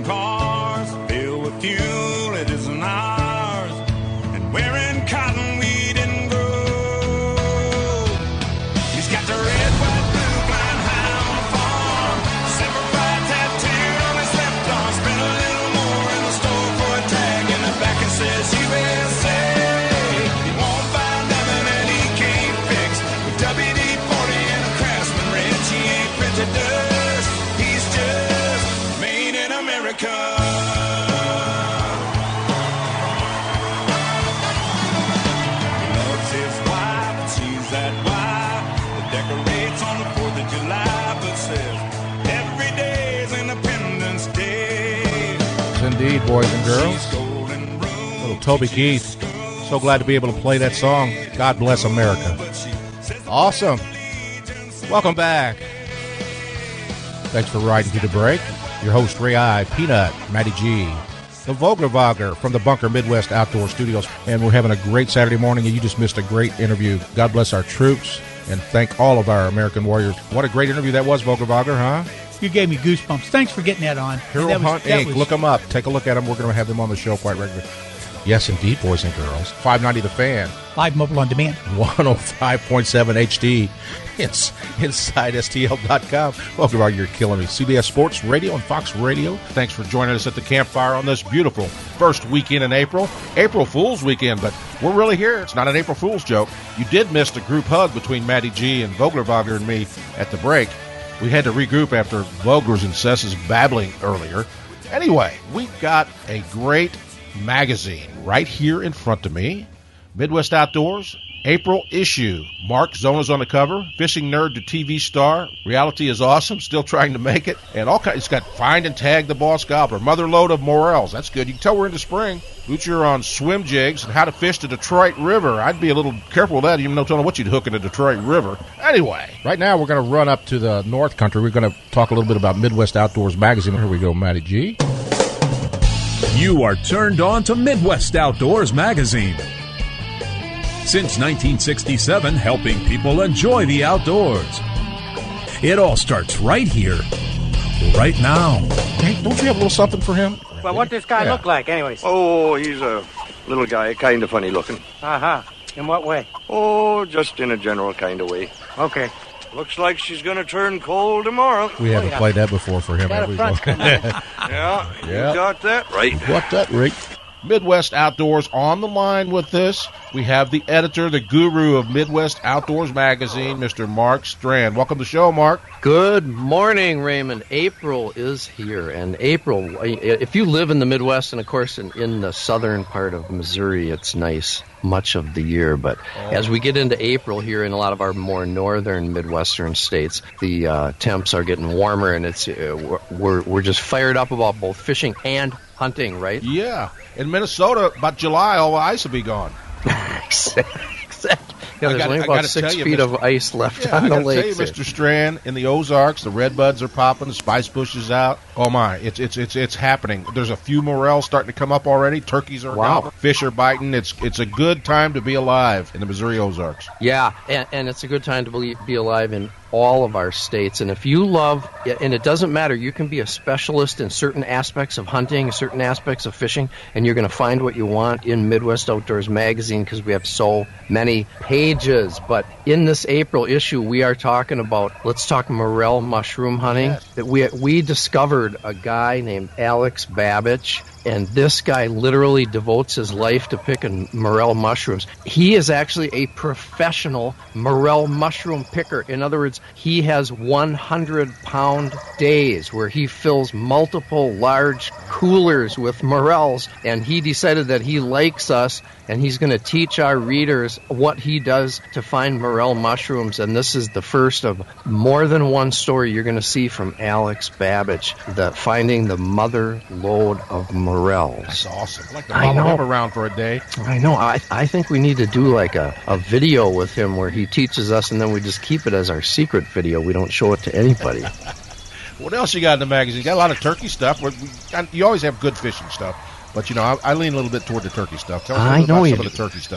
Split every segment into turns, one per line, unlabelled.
cars filled with fuel, it isn't ours, and wearing cotton we didn't grow. He's got the red, white, blue, flying high on the farm, Semper Fi tattooed on his left arm, spent a little more in the store for a tag, in the back it says USA. He won't find nothing that he can't fix, with WD-40 and a Craftsman wrench, he ain't printed dust, he's just made in America. He loves his wife, and she's that wife that decorates on the 4th of July, but says every day is Independence Day.
Indeed, boys and girls. Little Toby Keith. So glad to be able to play that song. God bless America. Awesome. Welcome back. Thanks for riding through the break. Your host, Ray I, Peanut, Matty G, the Vogelwager from the Bunker Midwest Outdoor Studios. And we're having a great Saturday morning, and you just missed a great interview. God bless our troops, and thank all of our American warriors. What a great interview that was, Vogelwager, huh?
You gave me goosebumps. Thanks for getting that on.
Hero Hunt Inc. Look them up. Take a look at them. We're going to have them on the show quite regularly. Yes, indeed, boys and girls. 590 The Fan.
Live mobile on demand.
105.7 HD. It's InsideSTL.com. Welcome, you're killing me. CBS Sports Radio and Fox Radio. Thanks for joining us at the campfire on this beautiful first weekend in April. April Fool's weekend, but we're really here. It's not an April Fool's joke. You did miss the group hug between Matty G and Vogelwager and me at the break. We had to regroup after Vogler's and Sess's babbling earlier. Anyway, we got a great magazine right here in front of me. Midwest Outdoors, April issue. Mark Zona's on the cover. Fishing nerd to TV star. Reality is awesome. Still trying to make it. And all kinds. It's got Find and Tag the Boss Gobbler. Mother Load of Morels. That's good. You can tell we're into spring. Butcher on swim jigs and how to fish the Detroit River. I'd be a little careful with that. You don't know what you'd hook in the Detroit River. Anyway, right now we're going to run up to the North Country. We're going to talk a little bit about Midwest Outdoors magazine. Here we go, Matty G.
You are turned on to Midwest Outdoors magazine. Since 1967, helping people enjoy the outdoors. It all starts right here, right now.
Hey, don't you have a little something for him?
Well, what does this guy look like, anyways?
Oh, he's a little guy, kind of funny looking.
Uh-huh. In what way?
Oh, just in a general kind of way.
Okay.
Looks like she's going to turn cold tomorrow.
We haven't played that before for him, have we?
Yeah, you got that right.
Got that right. Midwest Outdoors on the line with this. We have the editor, the guru of Midwest Outdoors magazine, Mr. Mark Strand. Welcome to the show, Mark.
Good morning, Raymond. April is here, and April, if you live in the Midwest, and of course in the southern part of Missouri, it's nice much of the year, but as we get into April here in a lot of our more northern Midwestern states, the temps are getting warmer, and it's we're just fired up about both fishing and hunting, right?
Yeah. In Minnesota, about July, all the ice will be gone.
Exactly. Yeah, there's only about 6 feet of ice left on the lake.
I got to tell you, Mr. Strand, in the Ozarks, the redbuds are popping, the spice bush is out. Oh my, it's happening. There's a few morels starting to come up already. Turkeys are out. Fish are biting. It's a good time to be alive in the Missouri Ozarks.
Yeah, and it's a good time to be alive in all of our states. And if you love, and it doesn't matter, you can be a specialist in certain aspects of hunting, certain aspects of fishing, and you're going to find what you want in Midwest Outdoors magazine because we have so many pages. But in this April issue, we are talking about, let's talk morel mushroom hunting. That we discovered a guy named Alex Babich, and this guy literally devotes his life to picking morel mushrooms. He is actually a professional morel mushroom picker. In other words, he has 100-pound days where he fills multiple large coolers with morels, and he decided that he likes us, and he's going to teach our readers what he does to find morel mushrooms. And this is the first of more than one story you're going to see from Alex Babich, finding the mother lode of morels.
That's awesome. I'd like to follow him around for a day.
I know. I think we need to do like a video with him where he teaches us, and then we just keep it as our secret video. We don't show it to anybody.
What else you got in the magazine? You got a lot of turkey stuff. You always have good fishing stuff. But, I lean a little bit toward the turkey stuff. Tell us a little bit about some of the turkey stuff.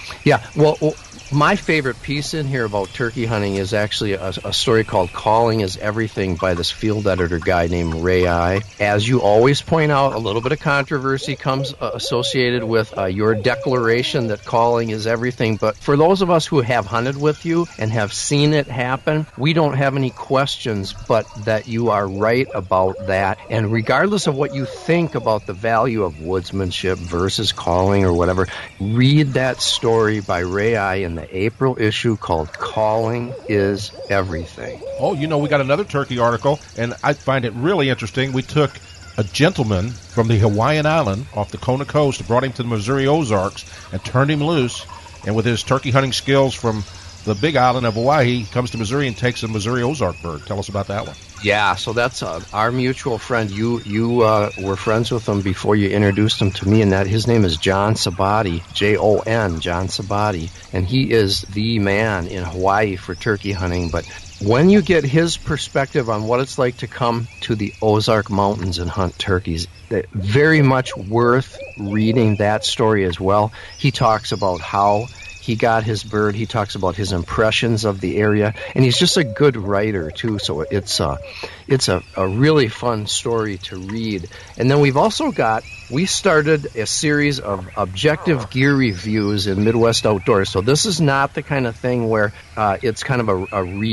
Yeah, well, my favorite piece in here about turkey hunting is actually a story called Calling is Everything by this field editor guy named Ray I. As you always point out, a little bit of controversy comes associated with your declaration that calling is everything. But for those of us who have hunted with you and have seen it happen, we don't have any questions but that you are right about that. And regardless of what you think about the value of woodsmanship versus calling or whatever, read that story by Ray I in the April issue called Calling is Everything.
Oh, we got another turkey article, and I find it really interesting. We took a gentleman from the Hawaiian island off the Kona coast, brought him to the Missouri Ozarks, and turned him loose. And with his turkey hunting skills from the big island of Hawaii, he comes to Missouri and takes a Missouri Ozark bird. Tell us about that one.
Yeah, so that's our mutual friend. You were friends with him before you introduced him to me, and that his name is John Sabati, Jon, John Sabati, and he is the man in Hawaii for turkey hunting. But when you get his perspective on what it's like to come to the Ozark Mountains and hunt turkeys, very much worth reading that story as well. He talks about how he got his bird. He talks about his impressions of the area, and he's just a good writer too. So it's a really fun story to read. And then we started a series of objective gear reviews in Midwest Outdoors. So this is not the kind of thing where it's kind of a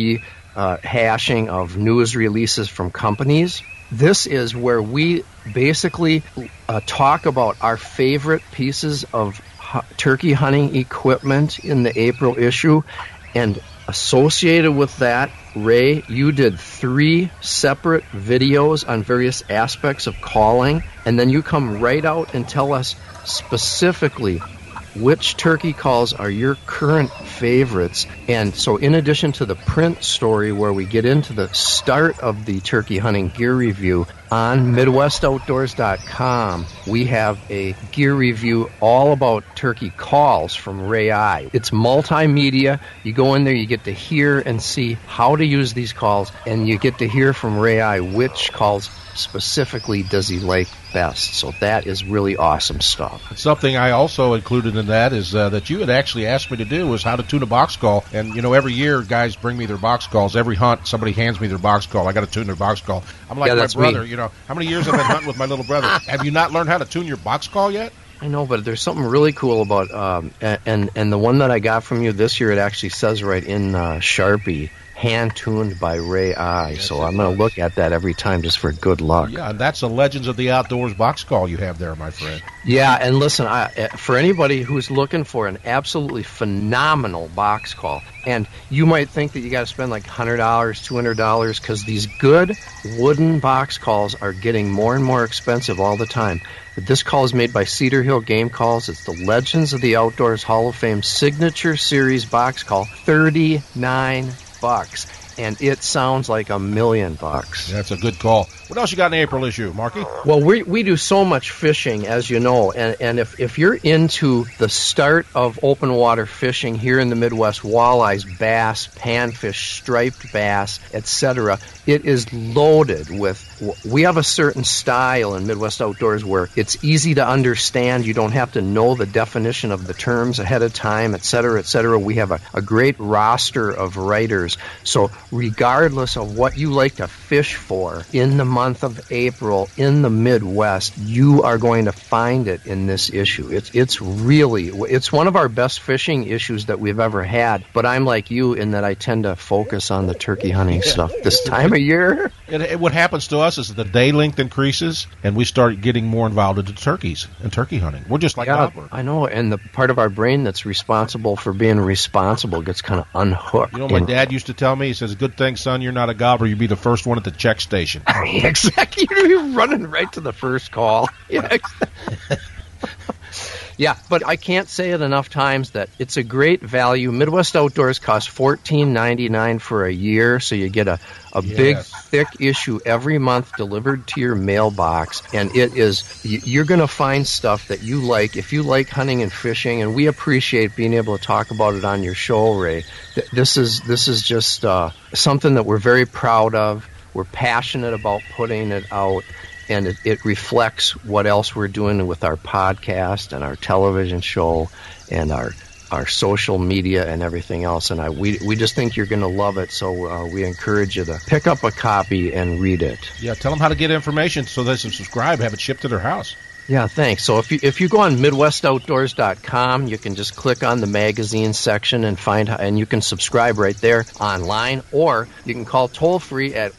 rehashing of news releases from companies. This is where we basically talk about our favorite pieces of turkey hunting equipment in the April issue, and associated with that, Ray, you did 3 separate videos on various aspects of calling, and then you come right out and tell us specifically which turkey calls are your current favorites. And so in addition to the print story where we get into the start of the turkey hunting gear review, on MidwestOutdoors.com, we have a gear review all about turkey calls from Ray I. It's multimedia. You go in there, you get to hear and see how to use these calls, and you get to hear from Ray I which calls specifically does he like best. So that is really awesome stuff.
Something I also included in that is that you had actually asked me to do was how to tune a box call. And, every year guys bring me their box calls. Every hunt, somebody hands me their box call. I got to tune their box call. I'm like my brother,
me.
How many years have I been hunting with my little brother? Have you not learned how to tune your box call yet?
I know, but there's something really cool about, and the one that I got from you this year, it actually says right in Sharpie, hand-tuned by Ray I. Yes, so I'm going to look at that every time just for good luck.
Yeah, and that's a Legends of the Outdoors box call you have there, my friend.
Yeah, and listen, for anybody who's looking for an absolutely phenomenal box call, and you might think that you got to spend like $100, $200, because these good wooden box calls are getting more and more expensive all the time. But this call is made by Cedar Hill Game Calls. It's the Legends of the Outdoors Hall of Fame Signature Series box call, $39. And it sounds like $1 million.
That's a good call. What else you got in the April issue, Marky?
Well, we do so much fishing, as you know, and if you're into the start of open water fishing here in the Midwest, walleyes, bass, panfish, striped bass, etc., it is loaded with. We have a certain style in Midwest Outdoors where it's easy to understand. You don't have to know the definition of the terms ahead of time, etc., etc. We have a great roster of writers. So regardless of what you like to fish for in the month of April in the Midwest, you are going to find it in this issue. It's one of our best fishing issues that we've ever had. But I'm like you in that I tend to focus on the turkey hunting stuff this time of year.
What happens to us is the day length increases, and we start getting more involved into turkeys and turkey hunting. We're just like Albert.
I know, and the part of our brain that's responsible for being responsible gets kind of unhooked.
My dad used to tell me, he says, good thing, son, you're not a gobbler. You'd be the first one at the check station.
Exactly. You're running right to the first call. Yeah, yeah, but I can't say it enough times that it's a great value. Midwest Outdoors costs $14.99 for a year, so you get a big, thick issue every month delivered to your mailbox, and you're going to find stuff that you like. If you like hunting and fishing, and we appreciate being able to talk about it on your show, Ray, this is just something that we're very proud of. We're passionate about putting it out. And it reflects what else we're doing with our podcast and our television show and our our social media and everything else. And we just think you're going to love it, so we encourage you to pick up a copy and read it.
Yeah, tell them how to get information so they can subscribe, have it shipped to their house.
Yeah, thanks. So if you go on MidwestOutdoors.com, you can just click on the magazine section and you can subscribe right there online, or you can call toll free at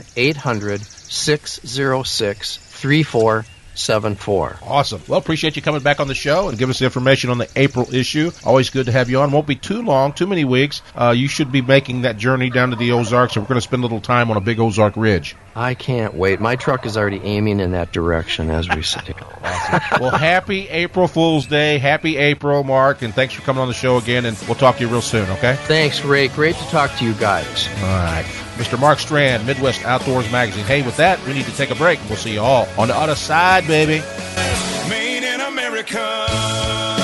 1-800-606-3474.
Awesome. Well, appreciate you coming back on the show and giving us the information on the April issue. Always good to have you on. Won't be too long, too many weeks. You should be making that journey down to the Ozarks, and we're going to spend a little time on a big Ozark ridge.
I can't wait. My truck is already aiming in that direction as we speak.
Awesome. Well, happy April Fool's Day. Happy April, Mark, and thanks for coming on the show again, and we'll talk to you real soon, okay?
Thanks, Ray. Great to talk to you guys.
All right. Mr. Mark Strand, Midwest Outdoors Magazine. Hey, with that, we need to take a break. We'll see you all on the other side, baby.
Made in America.